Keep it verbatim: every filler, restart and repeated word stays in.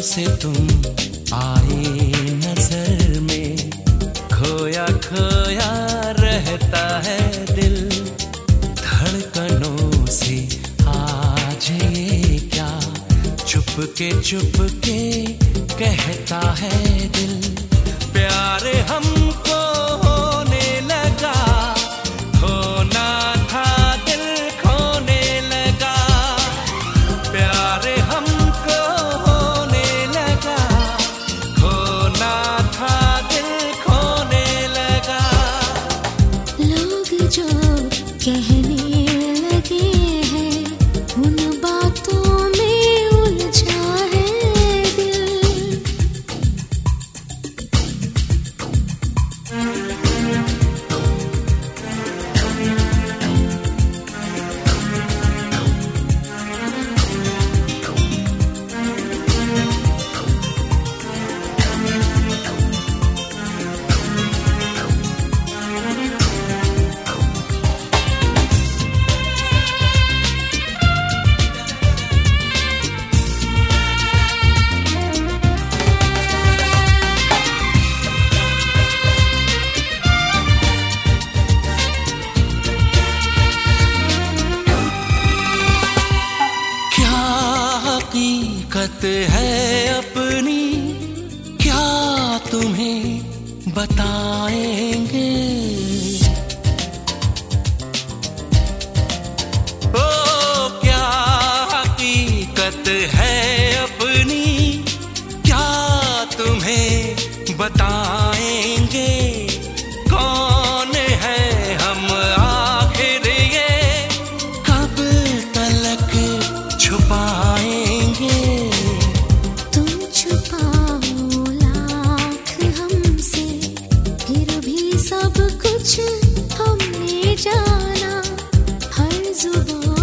से तुम आए नजर में, खोया खोया रहता है दिल। धड़कनों से आज ये क्या चुपके चुपके कहता है दिल। प्यार हमको होने लगा, होना था दिल खोने लगा। प्यार हमको होने लगा, होना था दिल खोने लगा। लोग जो कहने लगे हैं उन बातों में उलझा है दिल। हकीकत है अपनी क्या तुम्हें बताएंगे। ओ क्या हकीकत है अपनी क्या तुम्हें बताएंगे। कौन है हम आखिर ये कब तलक छुपाएंगे। तुम छुपाओ लाख हमसे फिर भी सब कुछ हमने जाना। हर जुबान